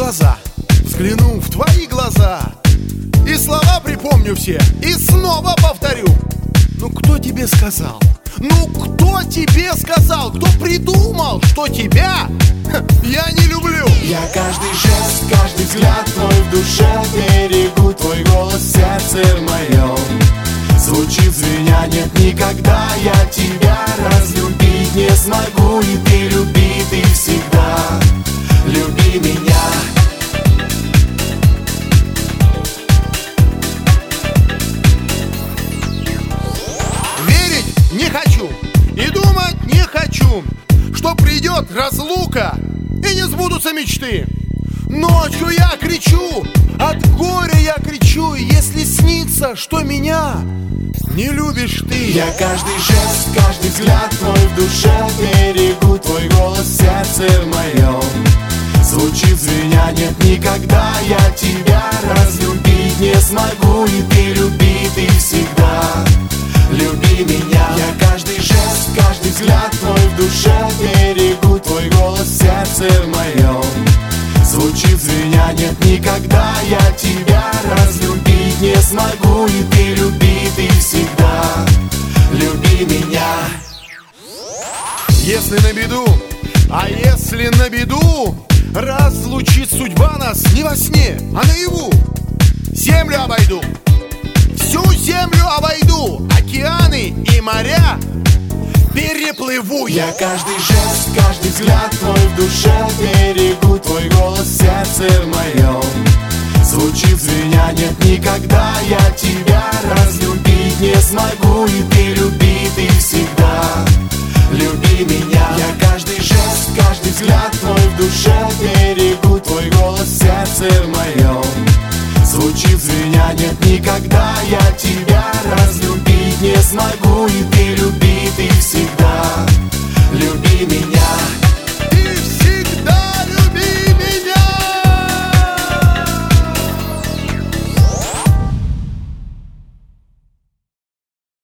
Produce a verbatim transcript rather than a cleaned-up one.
глаза, взгляну в твои глаза, и слова припомню все, и снова повторю. Ну кто тебе сказал? Ну кто тебе сказал? Кто придумал, что тебя я не люблю? Я каждый жест, каждый взгляд твой в душе берегу. Твой голос в сердце моем звучит звеня. Нет, никогда я тебя разлюбить не смогу. И ты люби, ты всегда люби меня. Верить не хочу и думать не хочу, что придет разлука и не сбудутся мечты. Ночью я кричу, от горя я кричу, если снится, что меня не любишь ты. Я каждый жест, каждый взгляд твой в душе берегу. Твой голос в сердце моем звучит звеня. Нет, никогда я тебя разлюбить не смогу. И ты люби, ты всегда люби меня. Я каждый жест, каждый взгляд твой в душе берегу. Твой голос в сердце моем звучит звеня. Нет, никогда я тебя разлюбить не смогу. И ты люби, ты всегда люби меня. Если на беду, а если на беду, разлучит судьба нас не во сне, а наяву. Землю обойду, всю землю обойду, океаны и моря переплыву я. Я каждый жест, каждый взгляд твой в душе берегу. Твой голос в сердце моем звучит звеня. Нет, никогда я тебя разлюбить не смогу. И ты люби, ты всегда люби меня. Я каждый жест, каждый взгляд твой в душе берегу. Твой голос в сердце моем звучит звеня. Нет, никогда я тебя разлюбить не смогу. И ты люби, ты всегда